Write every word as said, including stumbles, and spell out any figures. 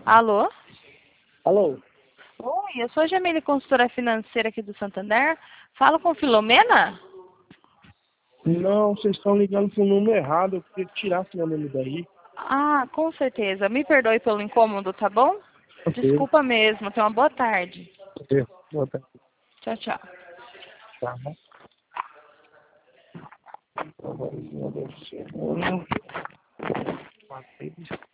Alô? Alô? Oi, eu sou a Jamile, consultora financeira aqui do Santander. Falo com Filomena? Não, vocês estão ligando para o número errado. Eu queria que tirasse meu nome daí. Ah, com certeza. Me perdoe pelo incômodo, tá bom? Ok. Desculpa mesmo. Tenha uma boa tarde. Ok. Boa tarde. Tchau, tchau. Tá. Agora, meu Deus do céu.